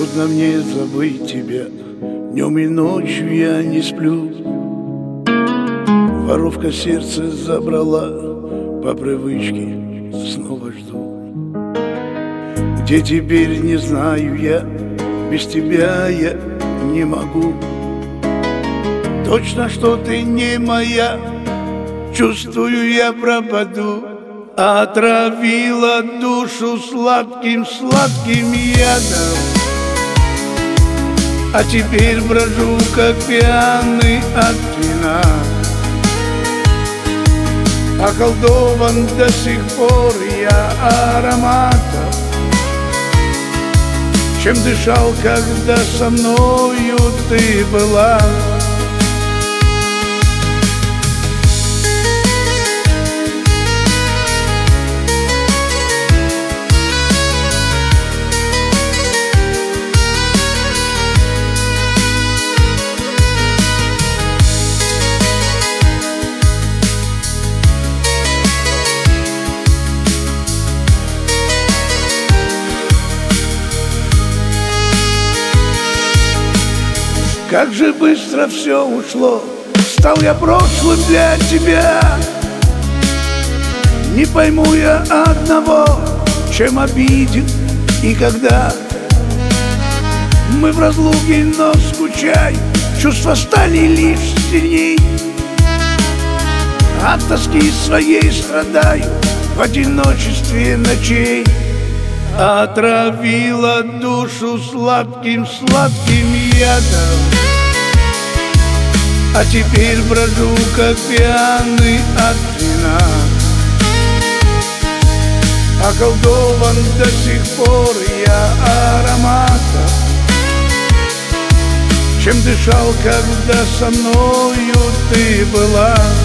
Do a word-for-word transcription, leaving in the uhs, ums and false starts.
Трудно мне забыть тебя, днем и ночью я не сплю. Воровка сердце забрала, по привычке снова жду. Где теперь, не знаю я, без тебя я не могу. Точно, что ты не моя, чувствую, я пропаду. Отравила душу сладким-сладким ядом, а теперь брожу, как пьяный от вина. Околдован до сих пор я ароматом, чем дышал, когда со мною ты была. Как же быстро все ушло, стал я прошлым для тебя. Не пойму я одного, чем обиден и когда. Мы в разлуке, но скучай, чувства стали лишь сильней. От тоски своей страдаю в одиночестве ночей. Отравила душу сладким-сладким ядом, а теперь брожу, как пьяный от вина. Околдован до сих пор я ароматом, чем дышал, когда со мною ты была.